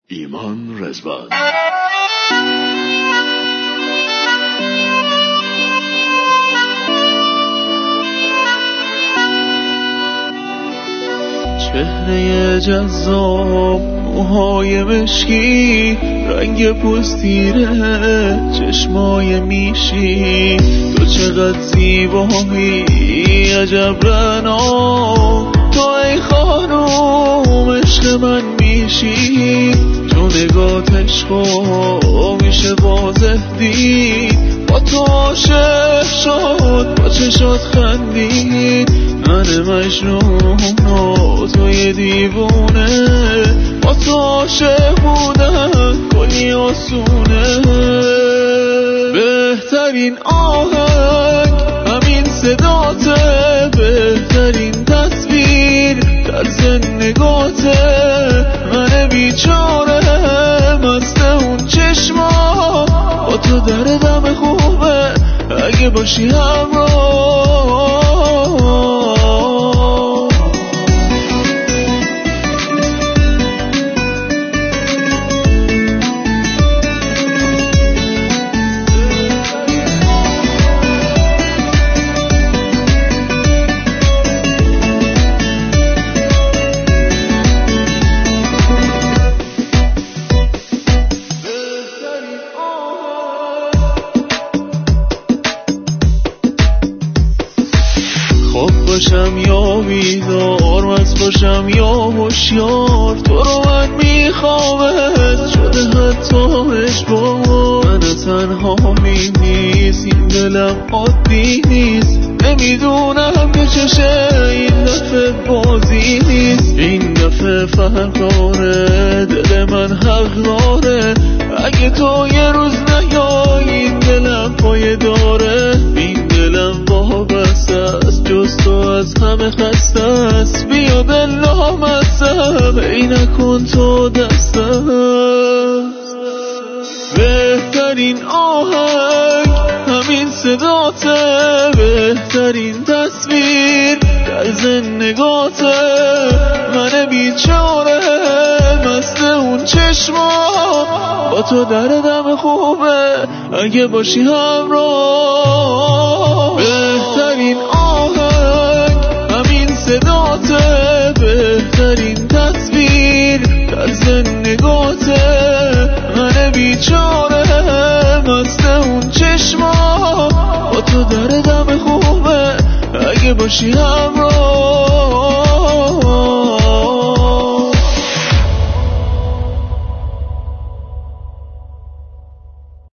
ایمان رضوان. چهره جذاب، موهای مشکی، رنگ پوست تیره، چشمای میشی، تو چقدر زیبایی، عجب رنا، تو ای خانوم عشق من میشی، تو نگات عشقا میشه واضح دید، با تو عاشق شد، با چشات خندید، من مجنون و توی دیوونه، با تو عاشق بودن کلی آسونه، بهترین آهنگ همین صداته، بهترین تصویر در زندگاته، من بیچاره مست اون چشما، با تو دردم خوبه اگه باشی همراه. باشم یا بیدار، مست باشم یا هوشیار، تو رو من میخوامت شده حتی اجبار، من تنها نیست، این دلم عادی نیست، نمیدونم که چشه این دفعه بازی نیست، این دفعه فرق داره، دل من حق داره، اگه تو یه روز نیای این دلم پایه داره، این دلم وابسته است، جز تو از همه خسته است، بیا دل نامستم ای نکن تو دستم، بهترین آهنگ همین صداته، بهترین تصویر در زندگاته، من بیچاره مست اون چشما، با تو دردم خوبه اگه باشی همراه، بهترین آهنگ همین صداته، بهترین تصویر در زندگاته، من بیچاره مست اون چشما، با تو دردم خوبه اگه باشی همراه.